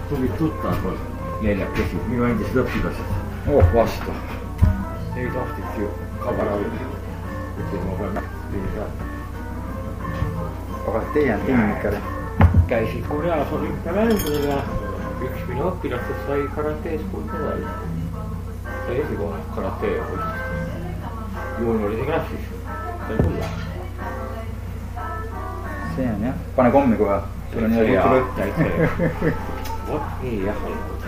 tulid tuttavad neljakesi, minu endised õpilased. Vastu. Ei tahtnud ju kabaravi. Ütlesin, ma pean aga teie on timmikale. Käisid Koreas olümpiamängudel ja üks minu õpilastest sai karatees kuldmedali. Sai esikohal karatee võistlust. Juunioride klassis. Sai kulla. See on jah. Pane kommi kohe. Sul on nii hea täitsa. Vot nii jah.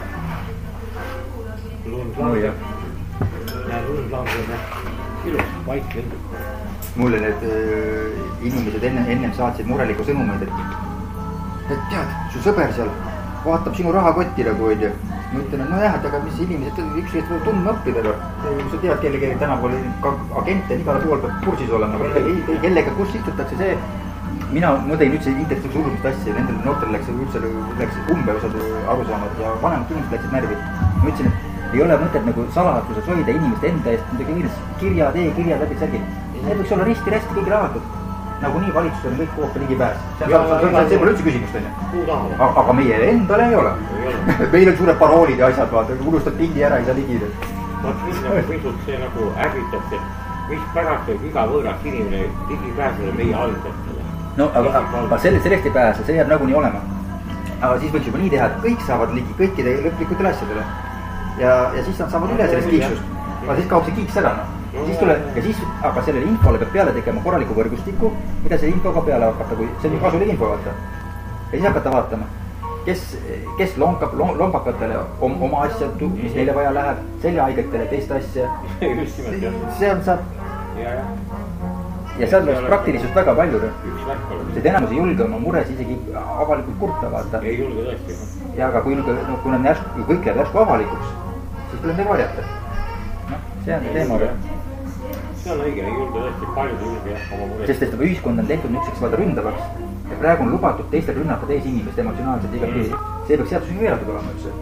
Lund langeb. Näe, lund langeb. Ilus, vaik lendub. Mulle need inimesed ennem saatsid mureliku sõnumeid, et tead, su sõber seal vaatab sinu rahakotti nagu on ju. Ma ütlen, et nojah, et aga mis inimesed üksteist võib tundma õppida. Sa tead, kellega tänapäeval agente igal pool peab kursis olema. Kellega kus istutakse see. Mina mõtlen üldse internetis hullumist asja. Nendel noortel läks umbe osad aru saamad ja vanemad inimesed läksid närvi. Ma ütlesin, et ei ole mõtet nagu salatuses hoida inimeste enda eest midagi kirjad, e-kirjad läbi särgi. Need võiks olla risti-rästi kõigile avatud. Nagu nii valitsus on kõik kohta ligipääs. See pole üldse küsimust, on ju. Aga meie endale ei ole. Meil on suured paroolid ja asjad, vaata. Unustad pildi ära, ei saa ligida. Vaat mind nagu pisut see nagu ärritab, et mis pärast võib iga võõras inimene ligipääsele meie algatele. No, aga sellest ei pääse, see jääb nagunii olema. Aga siis võiks juba nii teha, et kõik saavad ligi kõikide lõplikutele asjadele. Ja siis nad saavad üle sellest kiiksust. Aga siis kaob see kiiks ära, no. Aga sellele infole peab peale tegema korraliku võrgustiku, mida see infoga peale hakata, kui see on ju kasulik info vaata. Ja siis hakata vaatama, kes lombakatele oma asja, mis neile vaja läheb, seljahaigetele teist asja. See on saab. Ja seal oleks praktilisust väga palju. See enamus ei julge oma mures isegi avalikult kurta vaata. Ei julge tõesti. Ja aga kui kõik läheb järsku avalikuks, siis tuleb neid varjata. See on teema. See on õige, ei julge tõesti, paljud julge oma mures. Sest ühiskond on tehtud nüüdseks vaada ründavaks ja praegu on lubatud teistel rünnata teisi inimest emotsionaalselt iga piiri. See peaks seadusega keelatud olema üldse.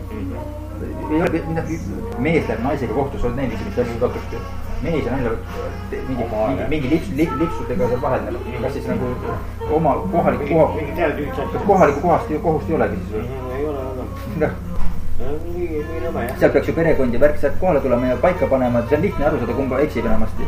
Mees läheb naisega kohtus, oled näinud, mis asju katust. Mees ja naine mingi lipsudega seal vahel. Kas siis nagu oma kohaliku kohust ei olegi siis või? Ei ole. Seal peaks ju perekond ja värk sealt kohale tulema ja paika panema, see on lihtne aru saada, kumba eksib enamasti.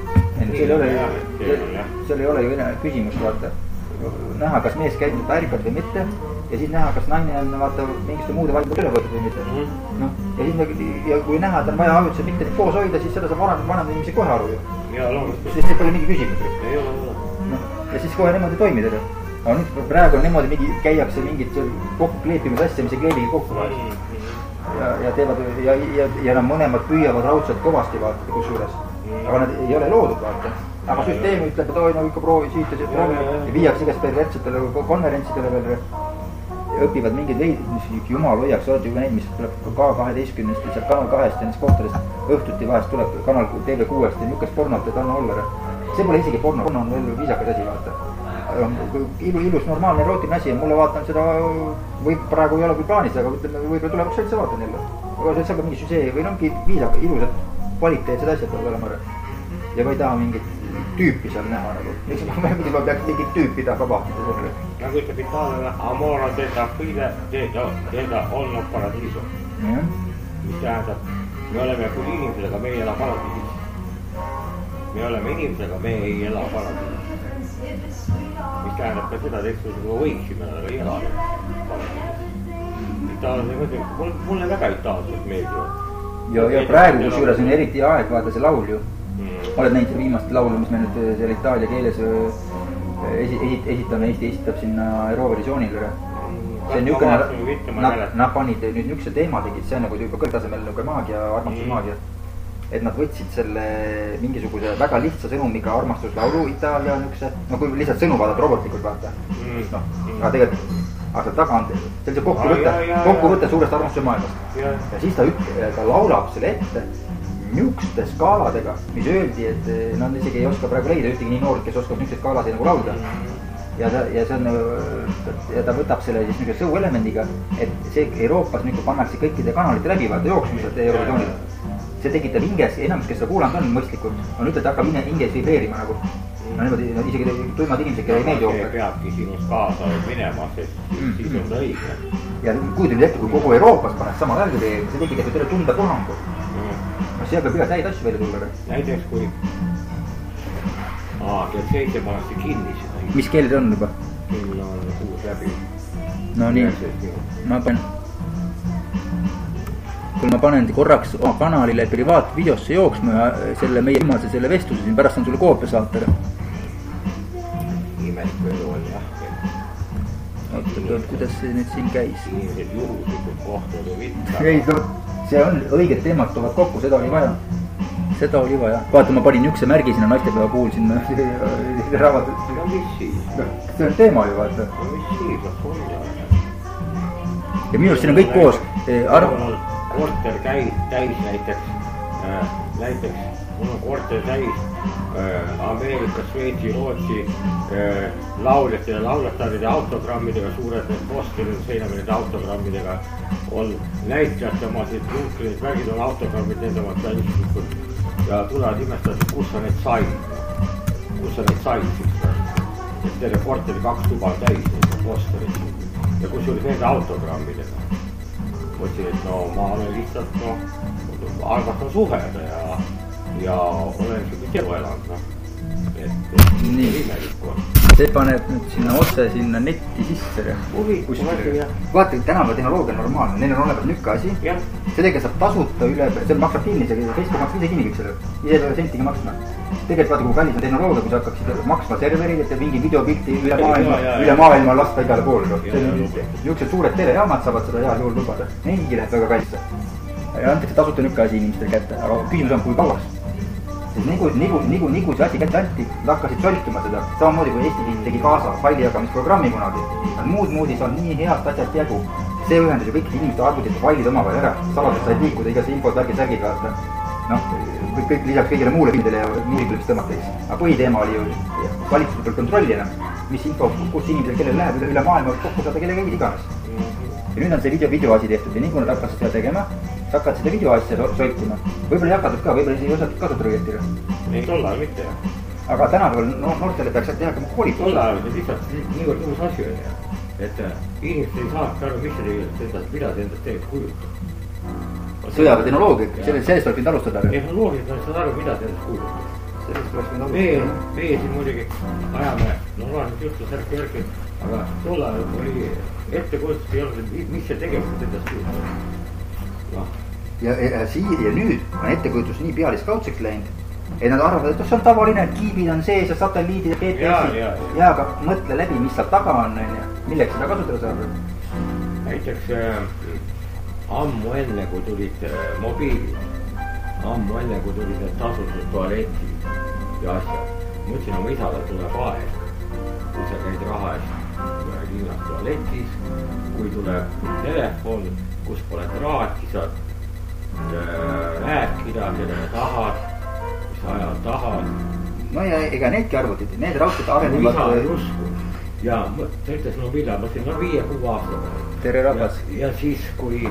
Seal ei ole ju küsimust vaata. Näha, kas mees käib väärikalt või mitte ja siis näha, kas naine on vaata mingiste muude valikut üle võetud või mitte. Ja kui näha, et on vaja ajutise mitte koos hoida, siis seda saab vanem inimesi kohe aru ju. Sest see pole mingi küsimus. Ja siis kohe niimoodi toimida. Aga nüüd praegu on niimoodi käiakse mingit kokku kleepimise asja, mis ei kleebigi kokku vahel. Ja teevad ja nad mõlemad püüavad raudselt kõvasti vaata kusjuures. Aga nad ei ole loodud vaata. Aga süsteem ütleb, et oi, no ikka proovi siit ja viiakse igast pervertsetele konverentsidele veel. Õpivad mingid jumal hoiaks, oled ju näinud, mis tuleb K12, lihtsalt Kanal 2 ja nendest kohtadest õhtuti vahest tuleb Kanal TV6 ja niukest pornot, et anna olla. See pole isegi porno on veel viisakas asi vaata. Ilus, normaalne, erootiline asi ja mulle vaatan seda, võib praegu ei ole kui plaanis, aga ütleme, võib-olla tulevaks üldse vaatan jälle. Aga see saab mingi süsee või ongi viisaka, ilusad, kvaliteetsed asjad peavad olema. Ja ma ei taha mingit tüüpi seal näha nagu. Ma peaks mingit tüüpi taha vahtida sellele. Nagu ütleb itaalane, amor on teda olnud paradiiso. Mis tähendab, me oleme kui inimesed, aga me ei ela paradiisis. Me oleme inimesed, aga me ei ela paradiisis. Mis tähendab ka seda, et me võiksime, aga ei ela paradiisis. Mulle väga itaalselt meeldivad. Ja praegu kusjuures on eriti aeg vaata see laul ju. Oled näinud viimast laulu, mis me nüüd seal itaalia keeles esitame, Eesti esitab sinna Eurovisioonile. See on niisugune, nad panid nüüd niisuguse teema tegid, see on nagu juba kõrgtasemel nagu maagia, armastusmaagia. Et nad võtsid selle mingisuguse väga lihtsa sõnumiga armastuslaulu Itaalia niisuguse, no kui lihtsalt sõnu vaadata robotlikult vaata. Aga tegelikult aastal taga on sellise kokkuvõte suurest armastuse maailmast. Ja siis ta laulab selle ette niisuguste skaaladega, mis öeldi, et nad isegi ei oska praegu leida ühtegi nii noort, kes oskab niisuguseid skaalasid nagu laulda. Ja ta võtab selle siis niisuguse sõuelemendiga, et see Euroopas nüüd pannakse kõikide kanalite läbi, vaata jooksmised Eurovisioonil. See tekitab hinges, enamus, kes seda kuulanud on mõistlikult, on ütled, hakkab hinges vibreerima nagu. no niimoodi, isegi tuimad inimesed, kelle ei meeldi ooper. see peabki sinust kaasa minema, sest siis on ta õige. ja kujutan ette, kui kogu Euroopas paneks sama välja teie, see tegi terve tunda puhangu. no seal peab igast häid asju välja tulla. näiteks kui kell 7 pannakse kinni seda. mis keeled on juba? kell on 6 läbi. no nii, kui ma panen korraks oma kanalile privaatvideosse jooksma ja selle meie viimase selle vestluse siin pärast on sulle koopia saata. imelik elu on jah. oota, kuidas see nüüd siin käis? inimesed juhuslikult kohtavad ja mitte. ei, see on õiged teemad tulevad kokku, seda oli vaja. seda oli vaja. vaata, ma panin niukse märgi sinna naistepäeva puhul sinna raamatut. no mis siis? see on teema ju vaata. no mis siis, las olla. ja minu arust siin on kõik koos. korter täis näiteks mul on korter täis Ameerika, Šveitsi, Rootsi lauljate ja laulataride autogrammidega, suured need posterid seiname nende autogrammidega on näitlejate omasid, juhturid, värgid on autogrammid, nende omad ka isiklikud ja tulevad imestavad, kus sa need said siis, et terve korteri 2 tuba täis nende posterid ja kusjuures nende autogrammidega. mõtlesin, et no ma olen lihtsalt armastan suhelda ja olen siukest elu elanud, et nii imelik on. see paneb nüüd sinna otse sinna netti sisse. vaata, tänapäeva tehnoloogia on normaalne, neil on olemas nükka asi. sellega saab tasuta üle, see maksab kinni, see Facebook maksab ise kinni kõik selle, ise ei ole sentiga maksma. tegelikult vaata, kui kallis on tehnoloogia, kui sa hakkaksid maksma serverid, et mingi videopilti üle maailma lasta igale poole. niisugused suured telejaamad saavad seda heal juhul lubada, neilgi läheb väga kallis. ja antakse tasuta nükka asi inimestele kätte, aga küsimus on, kui kauaks. sest nagu see asi kätte anti, nad hakkasid solkima seda, samamoodi kui Eesti tegi kaasa faili jagamisprogrammi kunagi. Nad muud moodi saanud nii heast asjast jagu. See ühendas ju kõik inimeste arvutid ja failid omavahel ära. Saladus said liikuda igas infot, värgid vaata. Noh, kõik lisaks kõigile muule pildile ja muusikule, mis tõmmata, eks. Aga põhiteema oli ju valitsuse peal kontrolli enam. Mis info, kus inimesel, kellel läheb üle maailma kokku saada, kellega iganes. Ja nüüd on see video asi tehtud ja nii kui nad hakkasid seda tegema, sa hakkad seda videoasja solkima. Võib-olla ei hakatud ka, võib-olla ei osatud kasutada õieti. Ei, tol ajal mitte jah. Aga tänapäeval noortele peaks teha ka koolitus. Tol ajal see lihtsalt niivõrd uus asi on jah. Et inimesed ei saaks aru, mis see endast, mida see endast teeb kujutab. Sõjaväe tehnoloogia, sellest oleks võinud alustada. Tehnoloogiat on saada aru, mida see endast kujutab. Sellest oleks võinud alustada. Meie siin muidugi ajame normaalselt juttu särki, aga tol ajal oli ettekujutus ei olnud, mis see tegevus endast kujutab. Ja nüüd on ettekujutus nii pealiskaudseks läinud, et nad arvavad, et see on tavaline, et kiibid on sees ja satelliidid ja GPS-id. Ja aga mõtle läbi, mis seal taga on, milleks seda kasutada saab. Näiteks ammu enne, kui tulid mobiilid, ammu enne, kui tulid need tasutud tualetid ja asjad. Mõtlesin oma isale tuleb aeg, kui sa käid raha eest Hiinas tualetis, kui tuleb telefon, kus pole traati, saad rääkida, keda tahad, mis ajal tahad. No ja ega needki arvutid, need raudselt arenevad. Ja ta ütles, no millal, ma ütlesin, no 5-6 aastat. Tere rahvas. Ja siis, kui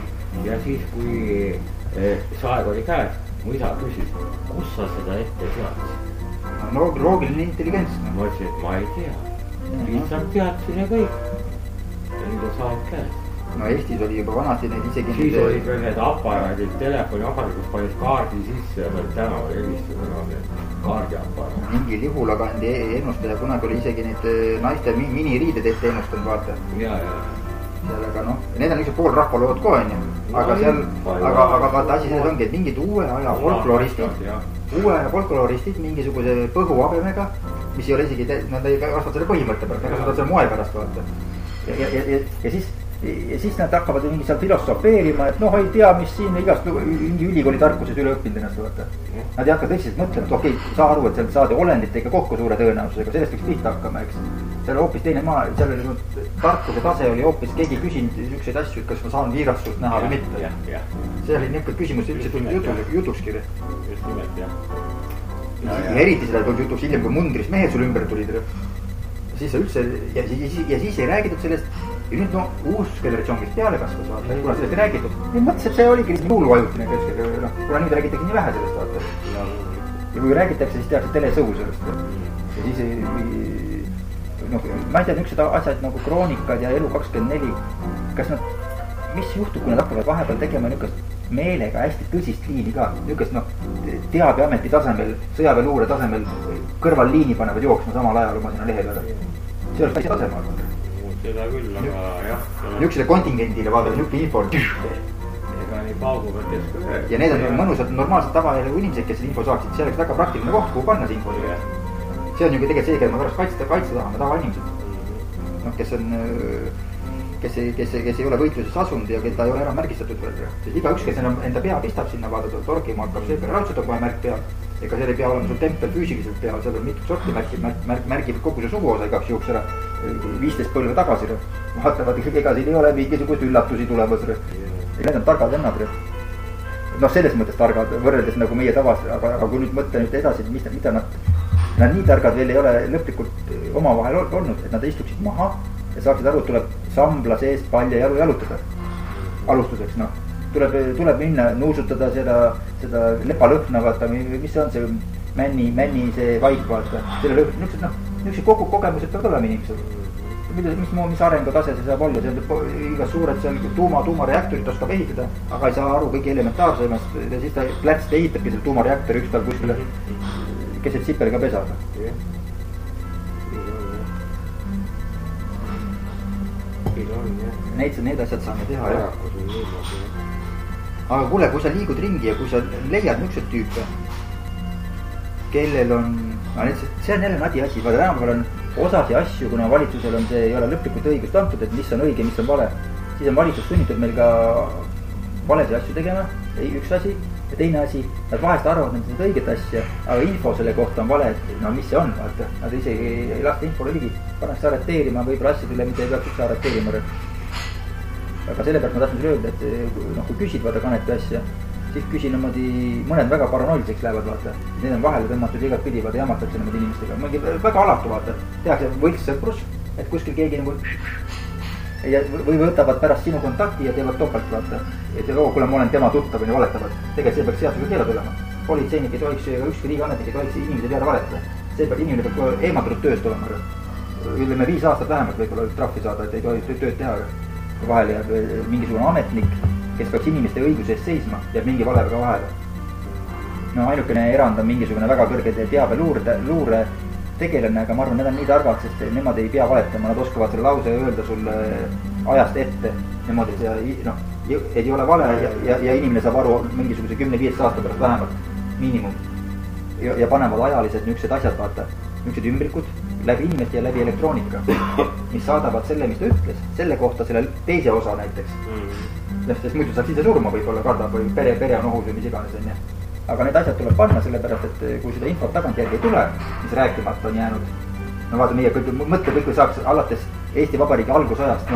see aeg oli käes, mu isa küsis, kus sa seda ette teadsid? No loogiline intelligents. Ma ütlesin, et ma ei tea. Lihtsalt teadsin ja kõik. Ja nüüd on saanud käes. No Eestis oli juba vanasti neid isegi... Siis oli ka need aparaadid, telefoniaparaadid, kus panid kaardi sisse ja panid tänaval helistada need kaardiaparaadid. Mingil juhul aga ennustaja kunagi oli isegi need naiste miniriided ette ennustanud, vaata. Ja. Sellega need on niisugused pool rahvalood ka, on ju. Aga seal, aga vaata asi selles ongi, et mingid uue aja folkloristid mingisuguse põhuabemega, mis ei ole isegi, nad ei kasvata selle põhimõtte pärast, nad kasvata selle moe pärast, vaata. Ja siis nad hakkavad mingi seal filosofeerima, et noh, ei tea, mis siin igast mingi ülikooli tarkuses üle õppinud ennast, vaata. Nad ei hakka tõsiselt mõtlema, et okei, saa aru, et seal saadi olenditega kokku suure tõenäosusega, sellest võiks pihta hakkama, eks. Seal hoopis teine maa, seal oli tarkuse tase oli hoopis, keegi küsinud niisuguseid asju, et kas ma saan viirastust näha või mitte. See oli niisugune küsimus üldse jutukski. Just nimelt, jah. Ja eriti seda tuli jutuks hiljem, kui mundris mehed sul ümber tulid. Siis üldse, ja siis ei räägitud sellest. Ja nüüd uus generatsioon, kes peale kasvas, vaata, kuna sellest ei räägitud. Nüüd mõtles, et see oligi luulu ajutine keskel, kuna nüüd räägitakse nii vähe sellest, vaata. Ja kui räägitakse, siis tehakse telesõu sellest. ja siis noh, ma ei tea, niisugused asjad nagu kroonikad ja Elu24, kas nad, mis juhtub, kui nad hakkavad vahepeal tegema niisugust meelega hästi tõsist liini ka, niisugust noh, teabeameti tasemel, sõjaväeluure tasemel kõrval liini panevad jooksma samal ajal oma sinna lehe peale. See oleks päris tasema olnud. Seda küll, aga jah. Niisugusele kontingendile vaadata, niisugune info ega nii paugu võttes küll. Ja need on mõnusad normaalsed tavaelu inimesed, kes info saaksid, see oleks väga praktiline koht, kuhu panna see info. See on ju tegelikult see, keda ma korraks kaitsta tahame, tavainimesed. Noh, kes on, kes ei ole võitluses asunud ja keda ei ole ära märgistatud veel. Sest igaüks, kes enda pea pistab sinna vaadata, torgima hakkab, see raudselt on kohe märk peal. Ega seal ei pea olema sul tempel füüsiliselt peal, seal on mitu sorti märgib kogu see suguosa igaks juhuks ära 15 põlve tagasi. Vaatavad, ega siin ei ole mingisugust üllatusi tulemas. Need on targad vennad. Noh, selles mõttes targad, võrreldes nagu meie tavas, aga kui nüüd mõtle nüüd edasi, mida nad nii targad veel ei ole lõplikult omavahel olnud, et nad istuksid maha ja saaksid aru, tuleb sambla seest palja jalu jalutada. Alustuseks, noh. Tuleb minna nuusutada seda lepalõhna, vaata, mis see on see männi see vaik, vaata. Selle niisugused kogu kogemused peavad olema inimesed. Mis arengutase see saab olla, see on iga suured seal tuumareaktorit oskab ehitada, aga ei saa aru kõige elementaarsemast ja siis ta plätst ehitabki selle tuumareaktori ükspäev kuskile keset siperiga pesada. Need asjad saame teha, jah. Aga kuule, kui sa liigud ringi ja kui sa leiad niisugused tüüpe, kellel on, see on jälle nadi asi, vaata tänapäeval on osasi asju, kuna valitsusel on see, ei ole lõplikult õigust antud, et mis on õige, mis on vale, siis on valitsus sunnitud meil ka valesi asju tegema, üks asi, ja teine asi, nad vahest arvavad, et seda õiget asja, aga info selle kohta on vale, et no mis see on, vaata, nad isegi ei lasta infole ligi, pannakse arreteerima võib-olla asjadele, mida ei peaks üldse arreteerima. Aga sellepärast ma tahtsin öelda, et noh, kui küsid vaata Kanepi asja, siis küsin niimoodi, mõned väga paranoiliseks lähevad, vaata. Need on vahele tõmmatud igat pidi, vaata, jamatakse niimoodi inimestega. Mõngi väga alatu, vaata. Tehakse võltssõprus, et kuskil keegi nagu või võtavad pärast sinu kontakti ja teevad topelt, vaata. Et kuule, ma olen tema tuttav ja valetavad. Tegelikult see peaks seadusega keelad olema. Politseinik ei tohiks, ükski riigiametnik ei tohiks inimese peale valetada. See peaks inimene peab eemaldatud tööst olema. Ütleme 5 aastat vähemalt võib-olla trahvi saada, et ei tohi tööd teha. Vahele jääb mingisugune ametnik, kes peaks inimeste õiguse eest seisma, jääb mingi valega vahele. No ainukene erand on mingisugune väga kõrge teabeluure tegelane, aga ma arvan, need on nii targad, sest nemad ei pea valetama, nad oskavad selle lause öelda sulle ajast ette. Niimoodi, et ei ole vale ja inimene saab aru mingisuguse 10-15 aasta pärast vähemalt miinimum. Ja panevad ajalised niisugused asjad, vaata, niisugused ümbrikud läbi inimeste ja läbi elektroonika, mis saadavad selle, mis ta ütles, selle kohta selle teise osa näiteks. Sest muidu saab sisse surma võib-olla kardab või pere on ohus või mis iganes on. Aga need asjad tuleb panna sellepärast, et kui seda infot tagantjärgi ei tule, mis rääkimata on jäänud. No vaata, meie mõtle kõik saaks alates Eesti Vabariigi algusajast,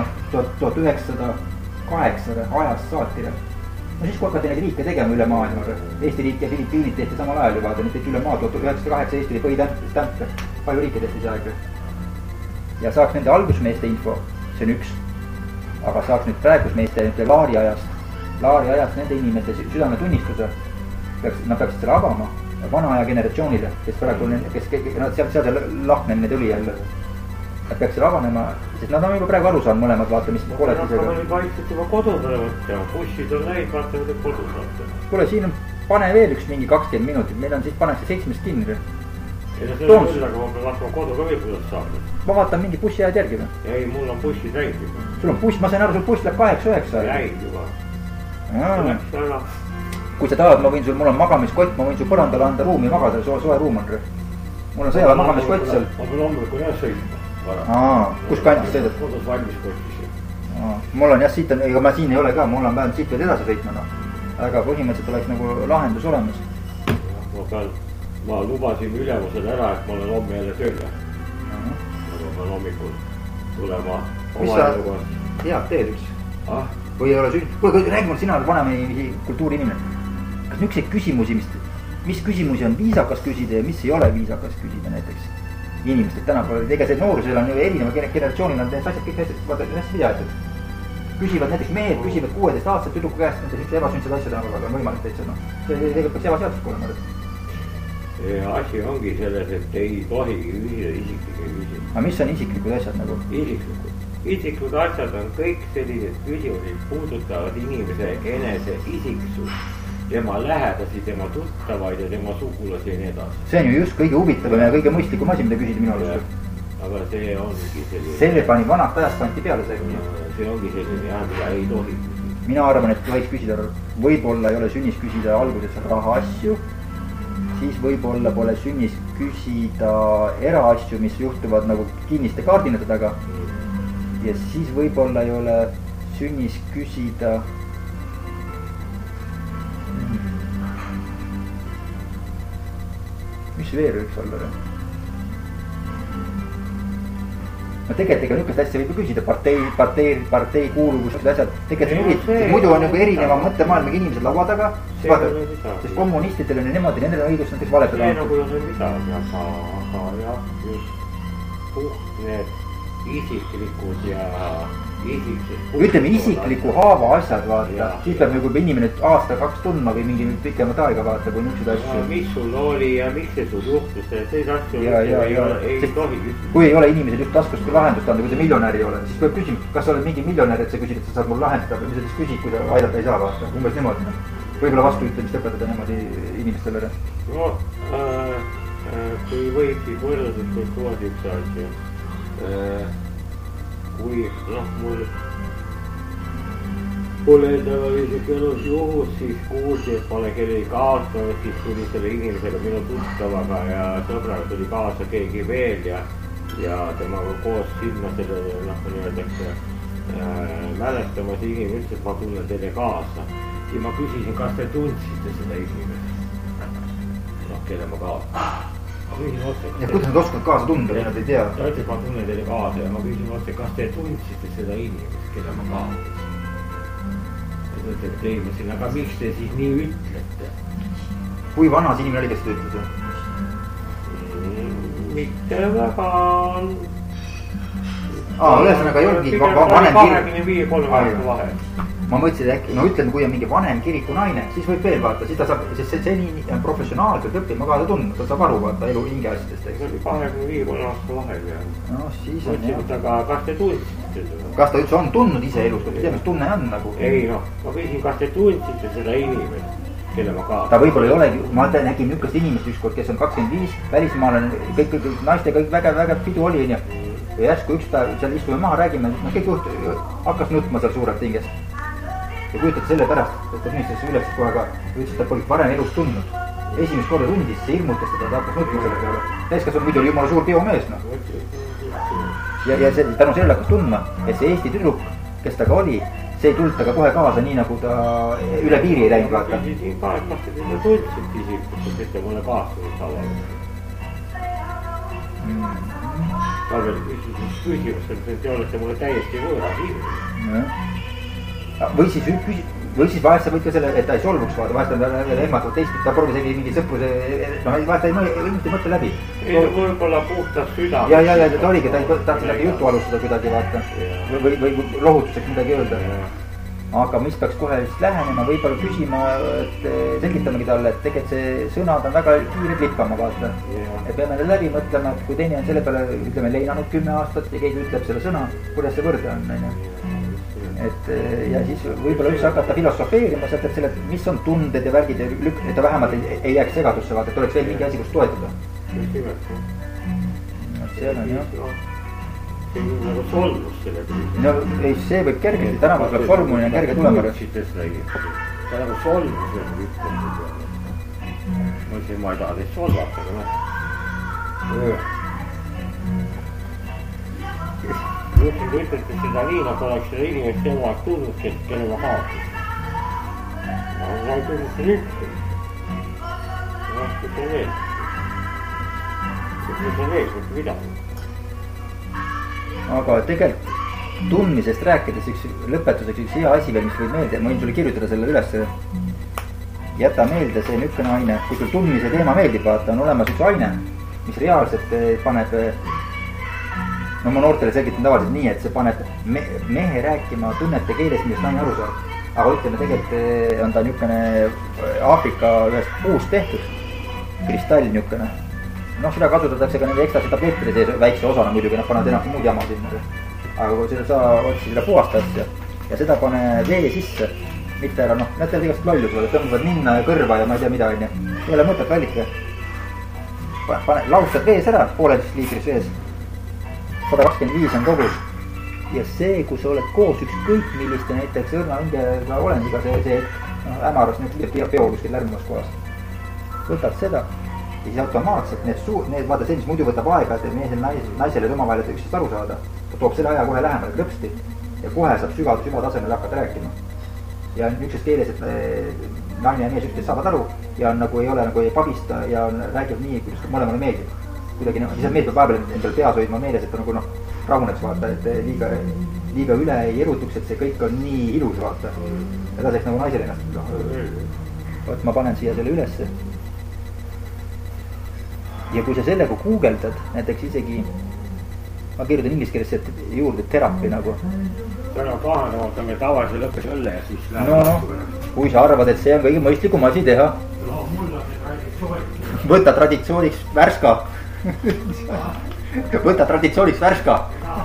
1908 ajast saati. No siis kui hakati neid riike tegema üle maailma, Eesti riik ja Filipiinid tehti samal ajal juba, need tehti üle maa, 1908 Eesti oli põhitämpe, palju riike tehti see aeg. Ja saaks nende algusmeeste info, see on üks, aga saaks nüüd praegusmeeste Laari ajast nende inimeste südametunnistuse, nad peaksid selle avama vana aja generatsioonile, kes praegu, sealt lahknen need õli jälle. Nad peaks selle avanema, sest nad on juba praegu aru saanud mõlemad, vaata, mis koletisega. Nad on vaikselt juba kodudele võtta, bussid on näid, vaata, mida kodus vaata. Kuule, siin on, pane veel üks mingi 20 minutit, meil on siis panekse 7 kinni. Ei, no selle küll, aga ma pean vaatama kodu ka võib-olla saada. Ma vaatan mingi bussi ajad järgi või? Ei, mul on bussid läinud juba. Sul on buss, ma sain aru, sul buss läheb 8-9. Läinud juba. Kui sa tahad, mul on magamiskott, ma võin su põrandale anda ruumi magada, soe ruum on. Mul on sõjale magamiskott seal. Ma pean hommikul jah sõitma. Kus kandis sõidad? Kodus valmis kotis. Mul on jah, siit on, ega ma siin ei ole ka, mul on vähemalt siit veel edasi sõitma. Aga põhimõtteliselt oleks nagu lahendus olemas. Ma lubasin ülemusele ära, et ma olen homme jälle tööle. Aga ma pean hommikul tulema oma eluga. Head teed üks. Või ei ole süüd? Kuule, räägi mul, sina oled vanema kultuuriinimene. Kas niisuguseid küsimusi, mis küsimusi on viisakas küsida ja mis ei ole viisakas küsida näiteks inimestelt tänapäeval? Ega see noorusel on ju erineva generatsioonil on need asjad kõik hästi vidajad. Küsivad näiteks mehed, küsivad 16 aastat tüdruku käest, näiteks üks ebasündsed asjad on võimalik täitsa. See tegelikult peaks ebaseaduslik olema. ja asi ongi selles, et ei tohi küsida isiklikke küsimusi. aga mis on isiklikud asjad nagu? Isiklikud asjad on kõik sellised küsimused, puudutavad inimese enese isiksust, tema lähedasi, tema tuttavaid ja tema sugulasi ja nii edasi. see on ju just kõige huvitavam ja kõige mõistlikum asi, mida küsida minu arust. aga see ongi selline. selle pani vanast ajast kanti peale see. see ongi selline jah, mida ei tohi. mina arvan, et võiks küsida, võib-olla ei ole sünnis küsida alguses raha asju, siis võib-olla pole sünnis küsida eraasju, mis juhtuvad nagu kinniste kaardinate taga. ja siis võib-olla ei ole sünnis küsida mis veel võiks olla? no tegelikult ega niisugust asja võib ju küsida, partei kuuluvust, asjad, tegelikult muidu on nagu erineva mõttemaailmaga inimesed laua taga, sest kommunistidel on ju niimoodi, nendel on õigus näiteks valetada. see nagu ei ole midagi, aga jah, just puht need isiklikud ja ütleme isikliku haava asjad, vaata, siis peab nagu inimene aasta-kaks tundma või mingi pikemat aega vaata, kui niisuguseid asju. mis sul oli ja miks see sul juhtus, selliseid asju ei tohi küsida. kui ei ole inimesel just taskust lahendust anda, kui sa miljonär ei ole, siis peab küsima, kas sa oled mingi miljonär, et sa küsid, et sa saad mul lahendada või mis sa siis küsid, kui sa aidata ei saa, vaata, umbes niimoodi. võib-olla vastuütlemist õpetada niimoodi inimestele. no kui võib, siis võrdluslikult tuua üks asju. kui mul endal oli siuke elus juhus, siis kuulsi, et ma olen kellegi kaotanud, siis tuli selle inimesega, minu tuttavaga ja sõbraga tuli kaasa keegi veel ja temaga koos sinna selle, nii-öeldakse mälestama, see inimene ütles, et ma tunnen teile kaasa. Ja ma küsisin, kas te tundsite seda inimest, kelle ma kaotan. ja kuidas nad oskavad kaasa tunda, kui nad ei tea? Ta ütles, ma tunnen teile kaasa ja ma küsin otse, kas te tundsite seda inimest, kelle ma kaotasin. Ja ta ütleb, et ei, ma ütlesin, aga miks te siis nii ütlete? kui vana see inimene oli, kes te ütles? Mitte väga... ühesõnaga ei olnudki vanem kirik. 25-30 aasta vahe. ma mõtlesin, et äkki, ütleme, kui on mingi vanem kiriku naine, siis võib veel vaata, siis ta saab, sest see nii professionaalselt õppima kaasa tundma, ta saab aru vaata elu hinge asjadest. See oli 25-30 aasta vahel ja... no siis on jah. Aga kas te tundsite seda? Kas ta üldse on tundnud ise elus, kas te tead, mis tunne on nagu? Ei ma küsin, kas te tundsite seda inimest, kelle ma kaotan? Ta võib-olla ei olegi, ma nägin niisugust inimest ükskord, kes on 25, välismaalane, kõik naistega väga pidu oli, ja järsku üks päev seal istume maha, räägime, kõik hakkas nutma seal suurelt hingest. ja kujutad selle pärast, et ta tunnistas üles kohe ka, ütles, et ta polnud varem elus tundnud. Esimest korda tundis, see hirmutas teda, ta hakkas nutma selle peale. Täiskasvanud muidu oli jumala suur biomees, ja tänu sellele hakkas tundma, et see Eesti tüdruk, kes ta ka oli, see ei tulnud taga kohe kaasa, nii nagu ta üle piiri ei läinud, vaata. Ma küsisin ka, et kas te seda tundsid isiklikult, et te mulle kaastunid tavaliselt. Ma veel küsimus, et te olete mulle täiesti võõras inimene. või siis vahest sa võid ka selle, et ta ei solvuks vaata, vahest on ta veel ehmatavalt teistpidi, ta proovis mingi sõpruse, vahest ta ei mõtle läbi. Võib-olla puhtas süda. Ja ta oligi, ta ei tahtnud läbi jutu alustada kuidagi vaata, või lohutuseks midagi öelda. Aga mis peaks kohe vist lähenema, võib-olla küsima, et selgitamegi talle, et tegelikult see sõnad on väga kiired lippama vaata. Et peame need läbi mõtlema, et kui teine on selle peale, ütleme, leinanud 10 aastat ja keegi ütleb selle sõna, kuidas see võrde on. Et ja siis võib-olla üldse hakata filosofeerima sealt, et selle, mis on tunded ja värgid ja et ta vähemalt ei jääks segadusse vaata, et oleks veel mingi asi, kus toetada. See on jah. See on nagu solmus selle tüüdi. No ei, see võib kergesti, tänaval peab solmune ja kerge tulema. Ta nagu solmus ja ütleb. Ma ütlesin, ma ei taha teist solvata, aga Kui ütlete seda nii, nagu oleks seda inimest elu aeg tundnud, kelle ma kaotasin. Ma ei tundnud seda üldse. Ma ütlen veel. Ütlen veel, mitte midagi. Aga tegelikult tundmisest rääkides lõpetuseks üks hea asi veel, mis võib meelde, ma võin sulle kirjutada selle üles. Jäta meelde see niisugune aine, kui sul tundmise teema meeldib, vaata, on olemas üks aine, mis reaalselt paneb, no ma noortele selgitan tavaliselt nii, et see paneb mehe rääkima tunnete keeles, millest naine aru saab. Aga ütleme, tegelikult on ta niisugune Aafrika ühest puust tehtud kristall niukene. Noh, seda kasutatakse ka nende ekstasi tablettide sees väikse osana muidugi, nad panevad enam muud jama sinna. Aga kui seda sa otsi seda puhast asja ja seda pane vee sisse, mitte ära, noh, need teevad igast lollu sulle, tõmbavad ninna ja kõrva ja ma ei tea mida, onju. Ei ole mõtet lallike. Laustad vees ära, 1,5 liitris vees. 125 on kogus. Ja see, kui sa oled koos ükskõik milliste näiteks õrnaõngega olendiga, see ämarus nüüd peo kuskil lärmumas kohas. Võtad seda ja siis automaatselt need vaata see, mis muidu võtab aega, et meesel naisele oma vahel üksteist aru saada. Ta toob selle aja kohe lähemale klõpsti ja kohe saab süvatasemel hakata rääkima. Ja on üksteist keeles, et naine ja mees üksteist saavad aru ja nagu ei ole, nagu ei pabista ja räägib nii, kuidas mõlemale meeldib. Kuidagi, noh, siis mees peab vahepeal endale peas hoidma meeles, et ta nagu, noh, rahuneks vaata, et liiga üle ei erutuks, et see kõik on nii ilus vaata. Ja ta saaks nagu naisele ennast. Võt, ma panen siia selle ülesse. Ja kui sa sellega guugeldad, näiteks isegi, ma kirjutan inglise keeles juurde terapi nagu. Täna kahanevalt tavalise lõppes õlle ja siis läheb. No, kui sa arvad, et see on kõige mõistlikum asi teha. No, mul on see traditsiooniks. Võta traditsiooniks värska. Võta traditsiooniks värska.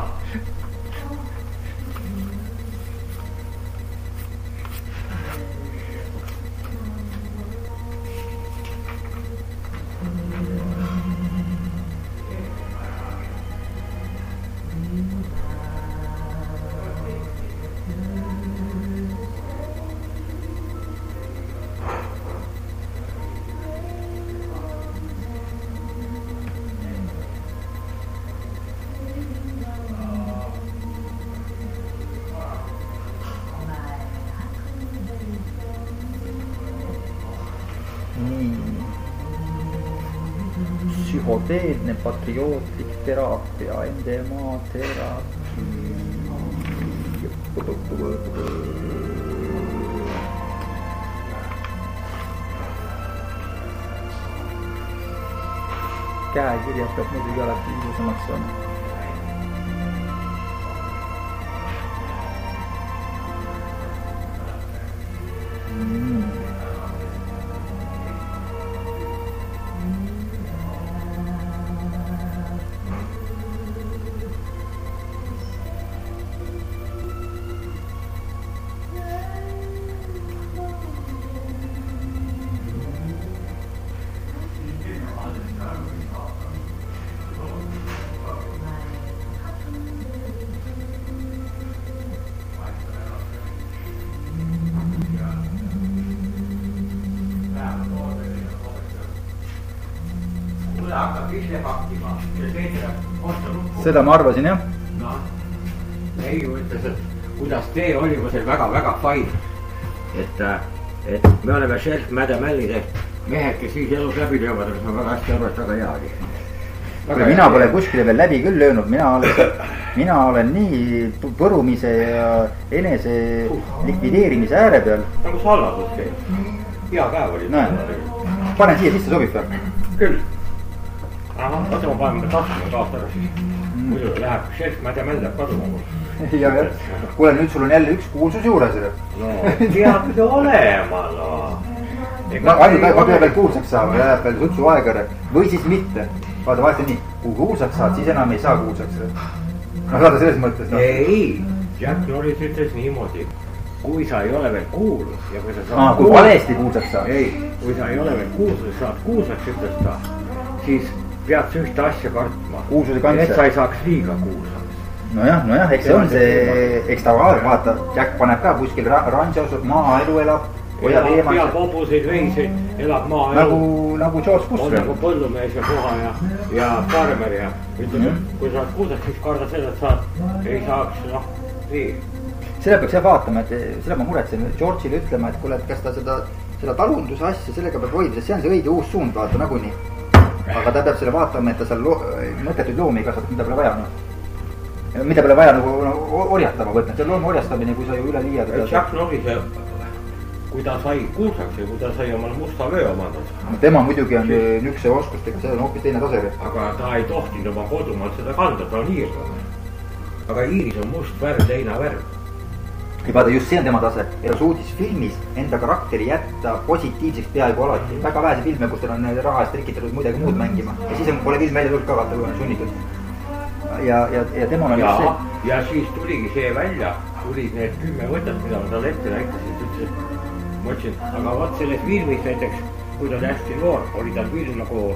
Psühhoteedne patriootlik teraapia, NDMA teraapia. Käekirjad peab muidugi alati ilusamaks saama. Hakkab ise pakkima ja teine osta nuppu. Seda ma arvasin, jah. No, Heiu ütles, et kuidas tee oli seal väga fine. Et me oleme self-mäde-mällide mehed, kes siis elus läbi löövad, aga see on väga hästi aru, et väga hea oli. Mina pole kuskile veel läbi küll löönud, mina olen nii põrumise ja enese likvideerimise ääre peal. Nagu salladus käib. Hea päev oli. Näe, panen siia sisse, sobib või? Küll. Aha, oota ma panen tahtma kaast ära siis. Muidu läheb self-mäde-mällab kaduma. Ja, kuule, nüüd sul on jälle üks kuulsus juures. No, peab nüüd olema, no. Ma peab veel kuulsaks saama, jääb veel sutsu aega või siis mitte. Vaata, vaata nii, kui kuulsaks saad, siis enam ei saa kuulsaks. No saada selles mõttes. No. Ei, Jack Norris ütles niimoodi. Kui sa ei ole veel kuulus ja kui sa saad kui valesti kuulsaks saad. Ei, kui sa ei ole veel kuulus, saad kuulsaks ütles ta, siis pead sa ühte asja kartma. Kuulsuse kantse. Et sa ei saaks liiga kuulsaks. Nojah, eks see on see, eks ta vaata, Jack paneb ka kuskil ranšos, maaelu elab. Peab hobuseid, veiseid, elab maaelu. Nagu George Bush. On nagu põllumees ja puha ja farmer ja ütleme, kui sa oled kuulsaks, siis karda seda, et sa ei saaks, noh, nii. Seda peaks jah vaatama, et seda ma muretsen George'ile ütlema, et kuule, et kas ta seda talunduse asja sellega peab hoida, sest see on see õige uus suund, vaata nagunii. Aga ta peab selle vaatama, et ta seal mõttetuid loomi ei kasvata, mida pole vaja, noh. Mida pole vaja nagu orjatama võtma, see on looma orjastamine, kui sa ju üle liia. Jack Norris, kui ta sai kuulsaks ja kui ta sai omal musta vöö omandas. Tema muidugi on nükse oskustega, see on hoopis teine tase. Aga ta ei tohtinud oma kodumaalt seda kanda, ta on iirlane. Aga Iiris on must värv, teine värv. ja vaata, just see on tema tase, et ta suutis filmis enda karakteri jätta positiivseks peaaegu alati. Väga vähese filme, kus tal on raha eest rikitatud midagi muud mängima ja siis pole film välja tulnud ka, vaata, kui on sunnitud. Ja temal on just see. Ja siis tuligi see välja, tulid need 10 võtet, mida ma talle ette näitasin, ütles, ma ütlesin, aga vaat selles filmis näiteks, kui ta oli hästi noor, oli tal film nagu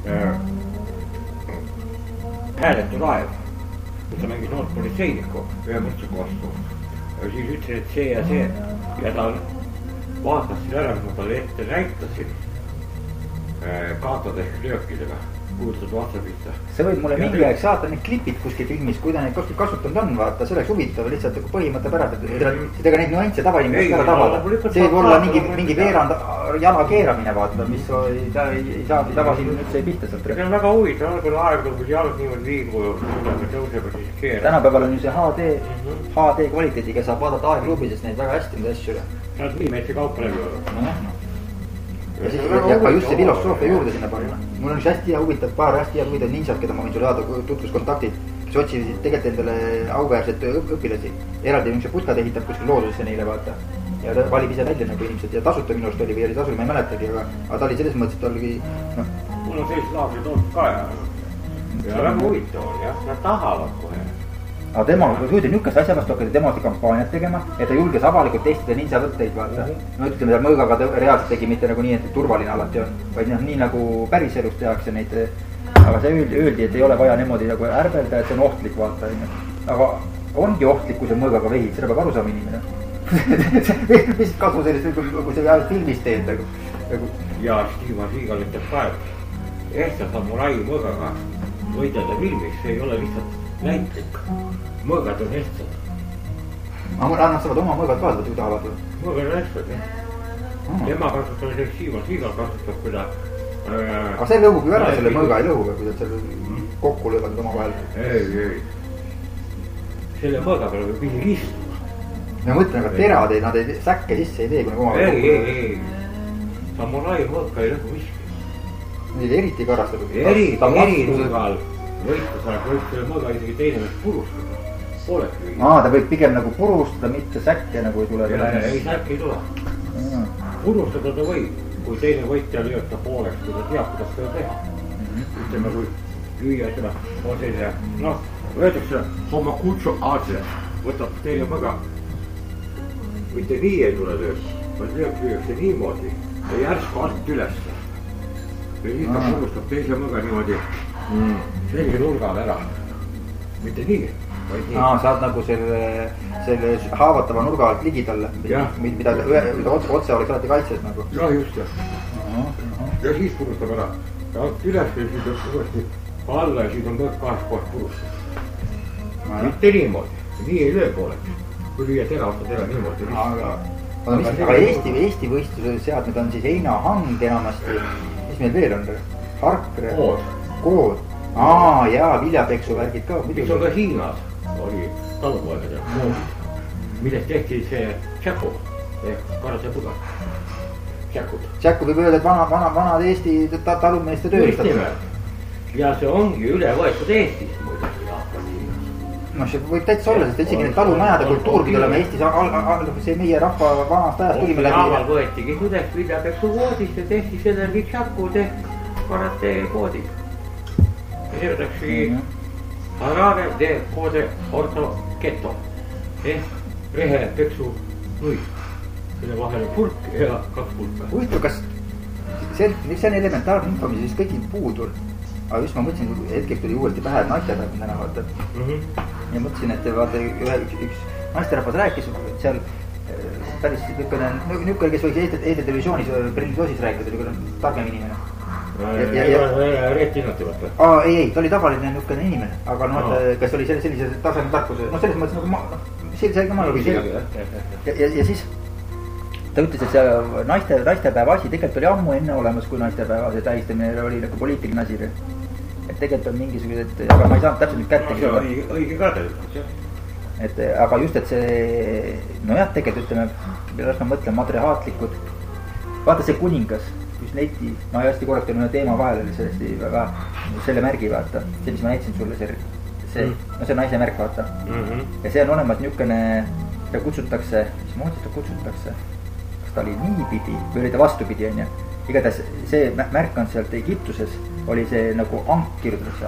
Hääletu laev, kus ta mängis noort politseinikku ühe mõtsuga vastu. Ja siis ütlesin, et see ja see ja ta vaatas siin ära, kui ma talle ette näitasin kaatade ehk löökidega. Kuulutad vatsapihta. See võib mulle mingi aeg saata need klipid kuskil filmis, kui ta neid kuskil kasutanud on, vaata, see oleks huvitav lihtsalt põhimõtte pärast, et seda neid nüansse tavainimest ära tabada. See võib olla mingi veerand jala keeramine, vaata, mis ei saa tavasin üldse ei pihta sealt. See on väga huvitav, kui aeg on, kui jalg niimoodi liigub, tõuseb ja siis keerab. Tänapäeval on ju see HD kvaliteediga saab vaadata aegklubisest neid väga hästi neid asju. Nad millimeetri kaupa läbi olla. Ja ka just see filosoofia juurde sinna panna. Mul on üks hästi huvitav, paar hästi huvitav ninjad, keda ma võin sulle saada tutvuskontaktid, kes otsisid tegelikult endale auväärset õpilasi. Eraldi üks putkad ehitab kuskil loodusesse neile, vaata. Ja ta valib ise välja nagu inimesed ja tasuta minu arust oli või oli tasul, ma ei mäletagi, aga ta oli selles mõttes, et ta oligi... Mul on sellised laagrid olnud ka ja väga huvitav on, jah, nad tahavad kohe. Aga tema, kui suudi niukest asja vastu hakati tema kampaaniat tegema, et ta julges avalikult testida ninja võtteid, vaata. No ütleme, ta mõõgaga reaalselt tegi mitte nagu nii, et turvaline alati on, vaid nii nagu päris elus tehakse neid. Aga see öeldi, et ei ole vaja niimoodi nagu ärbelda, et see on ohtlik, vaata. Aga ongi ohtlik, kui see mõõgaga vehid, seda peab aru saama inimene. Mis kasu sellist, kui see filmis teed. Ja Steven Seagal ütleb ka, et Ehtsa samurai mõõgaga võidelda filmis, see ei ole lihtsalt näitlik. Mõõgad on ehtsad. Aga nad saavad oma mõõgad kaasa, kui tahavad või? Mõõgad on ehtsad, jah. Tema kasutab selleks Steven Seagal kasutab, kui ta... Aga see lõhub ju ära selle mõõga ei lõhu, kui ta selle kokku lõhvad oma vahel. Ei. Selle mõõga peale võib isegi istuma. Ma mõtlen, aga terad nad ei säkke sisse ei tee, kui nagu oma vahel kokku lõhvad. Ei. Samurai mõõga ei lõhu miski. Neid eriti karastatud. Eri mõõgal võitlus aeg võib selle mõõga isegi teine mees purustada. Pooleks või? Ta võib pigem nagu purustada, mitte säkke nagu ei tule. Ei, säkke ei tule. Purustada ta võib, kui teine võitja lööb ta pooleks, kui ta teab, kuidas seda teha. Ütleme, kui lüüa, ütleme, on selline, noh, öeldakse, homakutsu aadse, võtab teine mõõga. Mitte nii ei tule lööb, vaid lüüakse niimoodi ja järsku alt ülesse. Ja siis ta purustab teise mõõga niimoodi selge nurgal ära. Mitte nii, vaid nii. Saad nagu selle haavatava nurga alt ligi talle, mida otse oleks alati kaitses nagu. Ja just, jah. Ja siis purustab ära. Ja alt üles ja siis tõstab uuesti alla ja siis on mõõk kahest kohast purustab. Mitte niimoodi, nii ei löö pooleks. Kui lüüa tera, osta tera niimoodi. Aga Eesti võistluse seadmed on siis heinahang enamasti. Mis meil veel on? Harkre. Kood. Jaa, viljapeksu värgid ka. Mis on ka Hiinas oli talupoegade koodid, millest tehti see tšäku ehk karasepuda. Tšäku võib öelda, et vanad Eesti talumeeste tööriistad. Ja see ongi üle võetud Eestis muidugi Jaapan Hiinas. No see võib täitsa olla, sest isegi need talumajade kultuur, mida oleme Eestis, see meie rahva vanast ajast tulime läbi. Jaamal võetigi tudest viljapeksu koodist ja tehti sellegi tšäkud ehk karate koodid. Öeldakse Harare de Code Orto Keto ehk rehe peksu nuid. Selle vahel on pulk ja 2 pulka. Huvitav, kas see on elementaarne info, mis vist kõigil puudul. Aga just ma mõtlesin, kui hetkeks tuli uuesti pähe, et naisterahvas täna vaata. Ja mõtlesin, et vaata üks naisterahvas rääkis seal päris nükkel, kes võiks Eesti televisioonis Brilliosis rääkida, oli targem inimene. Reet Tinnati võtta? Ei, ta oli tavaline nükene inimene, aga kas oli sellise taseme tarkuse, selles mõttes nagu selge ma nagu ja siis ta ütles, et see naistepäeva asi tegelikult oli ammu enne olemas, kui naistepäeva see tähistamine oli nagu poliitiline asi. Et tegelikult on mingisugused, aga ma ei saanud täpselt nüüd kätte. Õige ka tegelikult, jah. Aga just, et see, nojah, tegelikult ütleme, millest ma mõtlen, matriaatlikud. Vaata see kuningas. Neti, ma hästi korraks on ühe teema vahel oli sellest väga selle märgi vaata, see mis ma näitasin sulle see naise märk vaata. Ja see on olemas niukene seda kutsutakse, mismoodi seda kutsutakse, kas ta oli niipidi või oli ta vastupidi, onju. igatahes see märk on sealt Egiptuses, oli see nagu ank kirjutatakse,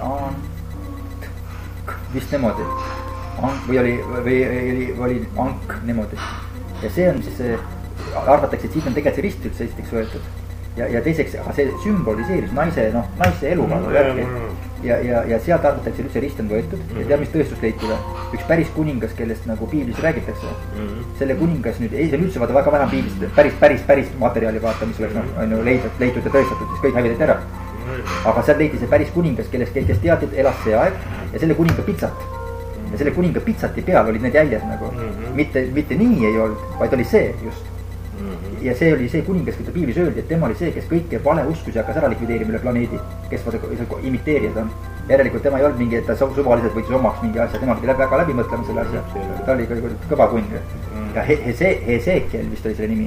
vist niimoodi, või oli ank niimoodi. ja see on siis, arvatakse, et siit on tegelikult see rist üldse esiteks võetud. ja teiseks, aga see sümboliseeris naise eluvalu värki. ja sealt arvatakse, et üldse rist on võetud ja tead, mis tõestus leiti või? Üks päris kuningas, kellest nagu piiblis räägitakse. Selle kuningas nüüd, ei see on üldse vaata väga vähem piiblist, päris materjali vaata, mis oleks on ju leitud ja tõestatud, siis kõik hävitati ära. aga seal leiti see päris kuningas, kes teati, et elas see aeg ja selle kuninga pitsat. ja selle kuninga pitsati peal olid need jäljed nagu. mitte nii ei olnud, vaid oli see just. ja see oli see kuningas, keda piiblis öeldi, et tema oli see, kes kõike valeuskusi hakkas ära likvideerima üle planeedi, kes imiteerijad on. järelikult tema ei olnud mingi, et ta suvaliselt võttis omaks mingi asja, tema pidi väga läbi mõtlema selle asja. ta oli kõva kunn. ja Hesekiel vist oli selle nimi.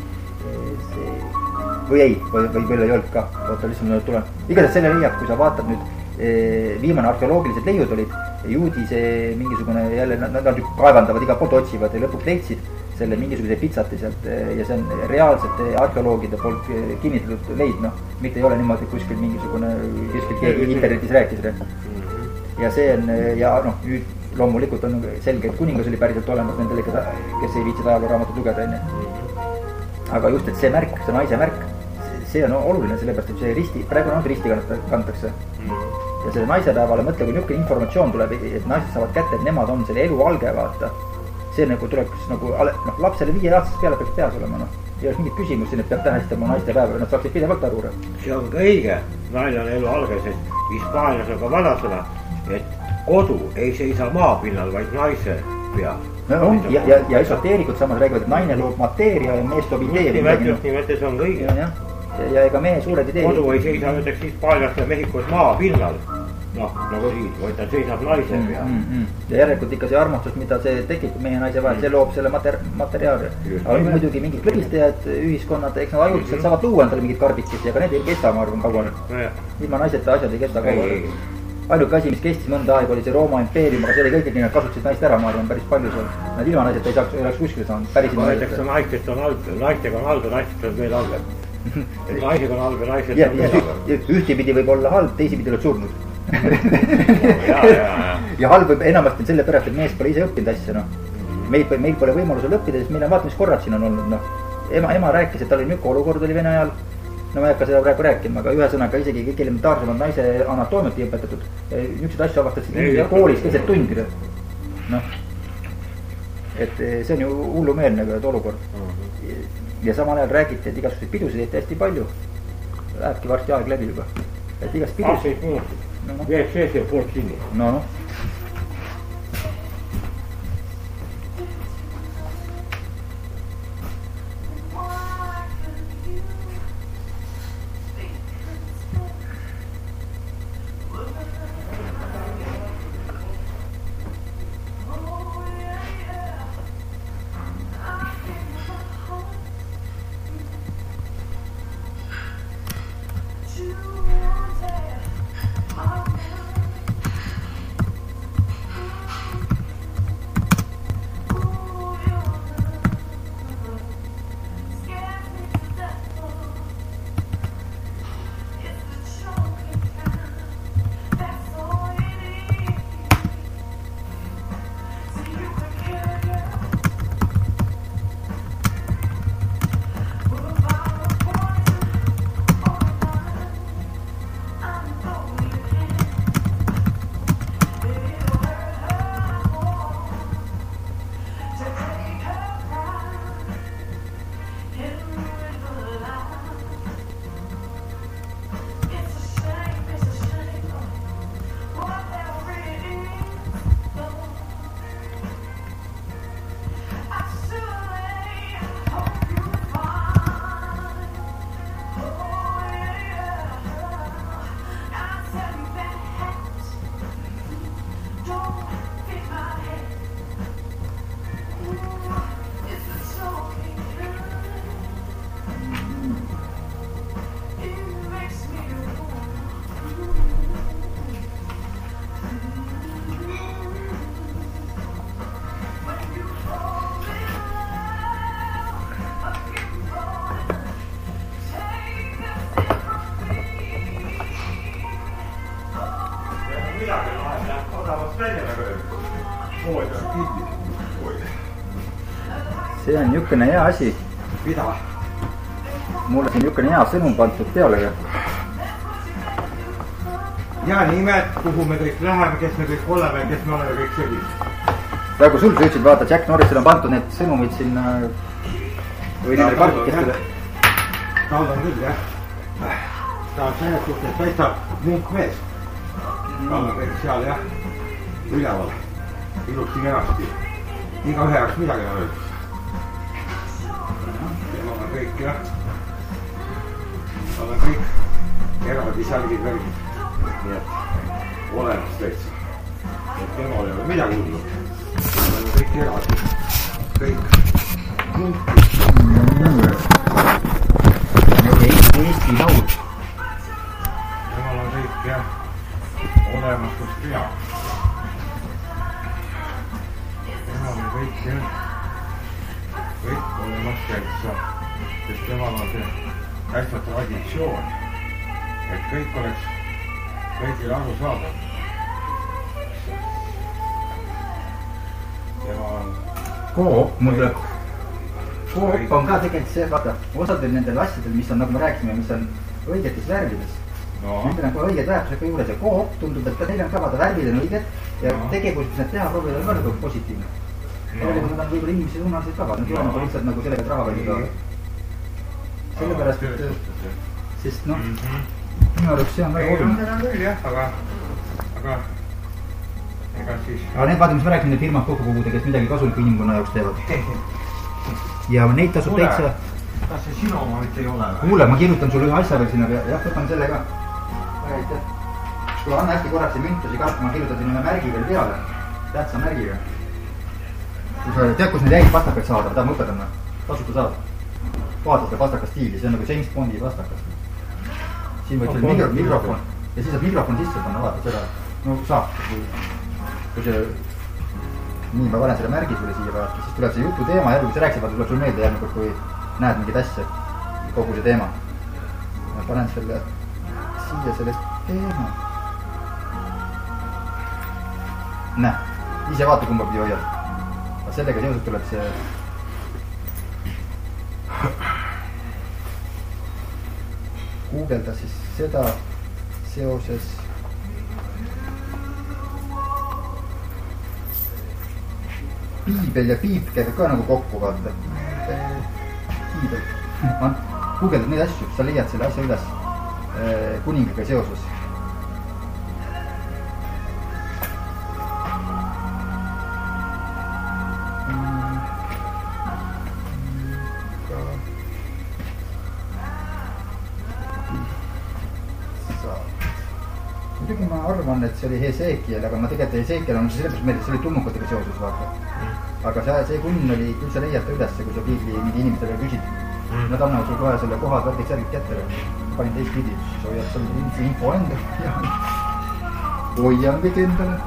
või ei, või veel ei olnud ka, oota lihtsalt tuleb. igatahes selle leiab, kui sa vaatad nüüd, viimane arheoloogilised leiud olid, juudi see mingisugune jälle, nad kaevandavad igalt poolt, otsivad ja lõpuks leidsid selle mingisuguse pitsati sealt ja see on reaalsete arheoloogide poolt kinnitatud leid, mitte ei ole niimoodi kuskil mingisugune, kuskil keegi internetis rääkis. ja see on, ja nüüd loomulikult on selge, et kuningas oli päriselt olemas nendele, kes ei viitsid ajalooraamatut lugeda enne. aga just, et see märk, see naise märk, see on oluline, sellepärast, et see risti, praegu on risti kantakse. ja selle naisepäevale mõtle, kui niisugune informatsioon tuleb, et naised saavad kätte, et nemad on selle elu alge, vaata. see nagu tuleb nagu, lapsele 5-aastasest peale peaks peas olema, ei oleks mingit küsimust siin, et peab tähistama naistepäeva, nad saaksid pidevalt aru. see on ka õige, naine on elu alge, sest Hispaanias on ka vanasõna, et kodu ei seisa maapinnal, vaid naise peal. ja esoteerikud samas räägivad, et naine loob mateeria ja mees toob idee. nimelt, see on ka õige. ja ega mehe suured ideed. kodu ei seisa näiteks Hispaanias ja Mehhikos maapinnal. nagu siin, vaid ta seisab naise peal. ja järelikult ikka see armastus, mida see tekib mehe ja naise vahel, see loob selle materiaali. aga nüüd muidugi mingid klõbistajad, ühiskonnad, eks nad ajutiselt saavad luua endale mingid karbikesed, aga need ei kesta, ma arvan, kaua. ilma naiseta asjad ei kesta kaua. ainuke asi, mis kestis mõnda aega, oli see Rooma impeerium, aga see oli kõigil, nad kasutasid naist ära, ma arvan, päris palju seal. Nad ilma naiseta ei oleks kuskile saanud, päris ilma naiseta. naistest on halb, naistega on halb ja naistest on veel halvem. et naisega on halb ja naisest on veel halvem. ühtepidi võib olla halb, teisipidi oled surnud. ja halb võib enamasti on sellepärast, et mees pole ise õppinud asja, meil pole võimalusel õppida, sest meil on vaata, mis korrad siin on olnud, ema rääkis, et tal oli niisugune olukord oli Vene ajal, ma ei hakka seda praegu rääkima, aga ühesõnaga isegi kõik elementaarsemad naise anatoomiat ei õpetatud, niisuguseid asju avastasid koolis keset tundi, et see on ju hullumeelne olukord. ja samal ajal räägiti, et igasuguseid pidusid tehti hästi palju, lähebki varsti aeg läbi juba, et igast pidusid. Veel see poolt kinni. see on niisugune hea asi. mida? Mulle siin niisugune hea sõnum pandud peale. ja nimed, kuhu me kõik läheme, kes me kõik oleme, kes me oleme kõik sellised. praegu sul sa ütlesid, vaata, Jack Norrisel on pandud need sõnumid sinna või nendele karkikestele. tal on küll, jah. ta on selles suhtes paistab munkmees. tal on kõik seal, jah, üleval. ilusti kenasti. igaühe jaoks midagi on öeldud. temal on kõik, jah. tal on kõik eraldi särgid värgid. nii et olemas täitsa. et temal ei ole midagi hullu. tal on kõik eraldi. kõik. Eesti laul. temal on kõik, jah, olemas, kus peab. temal on kõik, jah, kõik olemas täitsa, sest temal on see täitsa traditsioon, et kõik oleks kõigile aru saada. temal on Coop, mul tuleb. Coop on ka tegelikult see, vaata, osadel nendel asjadel, mis on, nagu me rääkisime, mis on õigetes värvides. Nendel on kohe õiged väärtused ka juures ja Coop tundub, et neil on ka vaata värvid on õiged ja tegevus, mis nad teha proovivad, on ka nagu positiivne. Tegelikult nad on võib-olla inimesi suunalised ka, nad ei ole nagu lihtsalt nagu sellega, et raha välja saada. Sellepärast, et sest noh, minu arust see on väga oluline. Need on küll, jah, aga ega siis... Aga need vaata, mis me rääkime, need firmad kokku koguda, kes midagi kasulikku inimkonna jaoks teevad. Ja neid tasub täitsa... Kas see sinu oma mitte ei ole? Kuule, ma kirjutan sulle ühe asja veel sinna peale. Jah, võtan selle ka. Aitäh. Kuule, anna hästi korraks see müntusi ka, ma kirjutan sinna märgi veel peale. Tähtsa märgiga. Tead, kus need jäid pastakaid saada? Tahab ma õpetama? Tasuta saada. Vaata seda pastaka stiili, see on nagu James Bondi pastakas. Siin võid veel mikrofon. Ja siis saab mikrofon sisse panna, vaata seda. No saab. Kui see... Nii, ma panen selle märgi sulle siia vaata, siis tuleb see jutu teema järgi, kui sa rääksid, vaata tuleb sul meelde järgmine, kui näed mingit asja, kogu see teema. Ma panen selle siia sellest teema. Näe, ise vaata kumba pidi hoiad. Aga sellega seoses tuleb see... Guugelda siis seda seoses... Piibel ja piip käib ka nagu kokku, vaata. Piibel. Guugeldad neid asju, sa leiad selle asja üles kuningaga seoses. Muidugi ma arvan, et see oli Hesekiel, aga ma tegelikult Hesekiel on sellepärast meeldis, see oli tulnukatega seoses, vaata. Aga see kunn oli, küll sa leiad ta üles, kui sa piibli mingi inimestele küsid. Nad annavad sul kohe selle kohad värgid särgid kätte. Panin teist pidi, siis hoiad seal info enda. Hoian kõik endale.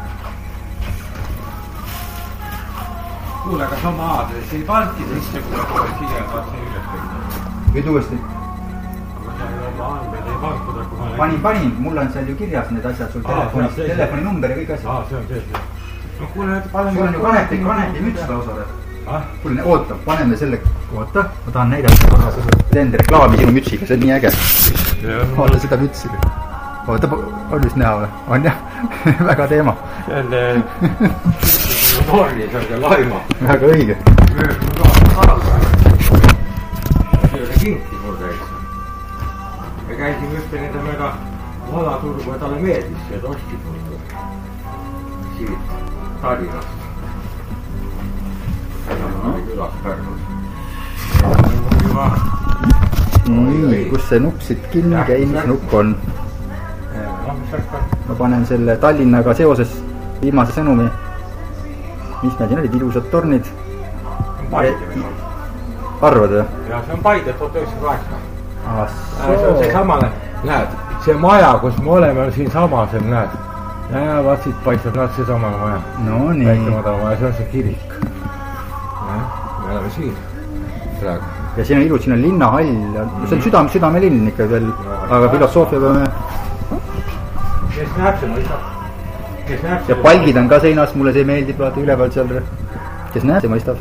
Kuule, aga sama aadres ei palki sisse, kui ta kohe siia tahtsin üles tegema. Võid uuesti? Panin, mul on seal ju kirjas need asjad sul telefoni number ja kõik asjad. See on see. No kuule, sul on ju kanepi müts lausa. Kuule, oota, paneme selle... Oota, ma tahan näidata korra seda. Teen reklaami sinu mütsiga, see on nii äge. Vaata seda mütsi. Oota, on vist näha või? On jah, väga teema. Selle... Norri, see on see laima. Väga õige. See oli kinti mul täitsa. Me käisime ühte nende mööda valaturgu ja talle meeldis see, et ostis mul siit Tallinnast. Seda oli külas Pärnus. Nii, kus see nupp siit kinni käi, mis nupp on? Ma panen selle Tallinnaga seoses viimase sõnumi. Mis meil siin olid? Ilusad tornid. Arvad või? Ja see on Paide 1908. See on see samane, näed, see maja, kus me oleme, on siin samasel, näed. Ja vaat siit paistab, näed, see samane maja. No nii. Väikemadal maja, see on see kirik. Me oleme siin praegu. Ja siin on ilus, siin on linnahall. See on südamelinn ikka veel, aga filosoofia peame... Kes näeb see mõistab? ja palgid on ka seinas, mulle see meeldib, vaata üleval seal. Kes näeb, see mõistab.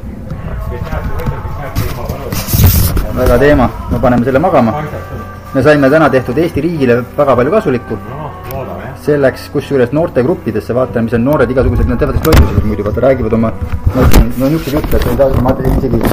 Väga teema, me paneme selle magama. Me saime täna tehtud Eesti riigile väga palju kasulikku. Selleks, kus juures noortegruppidesse, vaata, mis on noored igasugused, nad teevad loidusid muidu, vaata, räägivad oma, no niisugused jutte, et ei saa, ma isegi